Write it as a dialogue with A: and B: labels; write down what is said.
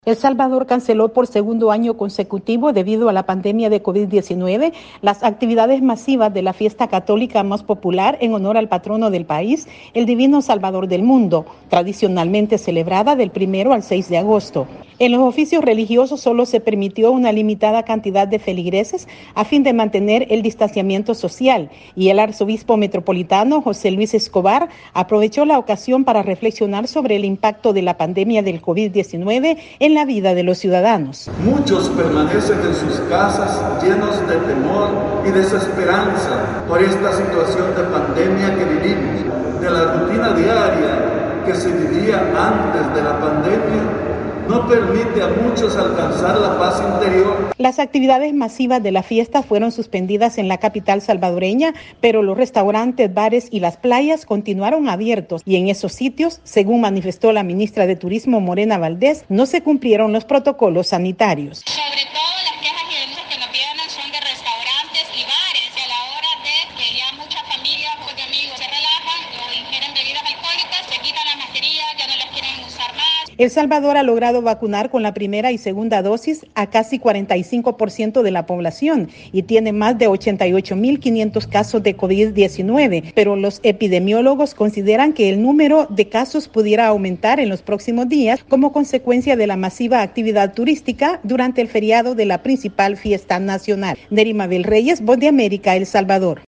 A: El Salvador canceló por segundo año consecutivo, debido a la pandemia de COVID-19, las actividades masivas de la fiesta católica más popular en honor al patrono del país, el Divino Salvador del Mundo, tradicionalmente celebrada del 1 al 6 de agosto. En los oficios religiosos solo se permitió una limitada cantidad de feligreses a fin de mantener el distanciamiento social, y el arzobispo metropolitano José Luis Escobar aprovechó la ocasión para reflexionar sobre el impacto de la pandemia del COVID-19 en la vida de los ciudadanos.
B: Muchos permanecen en sus casas llenos de temor y desesperanza por esta situación de pandemia que vivimos. De la rutina diaria que se vivía antes de la pandemia, no permite a muchos alcanzar la paz interior.
A: Las actividades masivas de la fiesta fueron suspendidas en la capital salvadoreña, pero los restaurantes, bares y las playas continuaron abiertos, y en esos sitios, según manifestó la ministra de Turismo Morena Valdés, no se cumplieron los protocolos sanitarios.
C: Sobre todo las quejas y denuncias que nos vienen son de restaurantes y bares, que a la hora de que ya muchas familias o amigos se relajan o ingieren bebidas alcohólicas, se quitan las mascarillas, ya no las quieren usar más.
A: El Salvador ha logrado vacunar con la primera y segunda dosis a casi 45% de la población y tiene más de 88.500 casos de COVID-19, pero los epidemiólogos consideran que el número de casos pudiera aumentar en los próximos días como consecuencia de la masiva actividad turística durante el feriado de la principal fiesta nacional. Nery Mabel Reyes, Voz de América, El Salvador.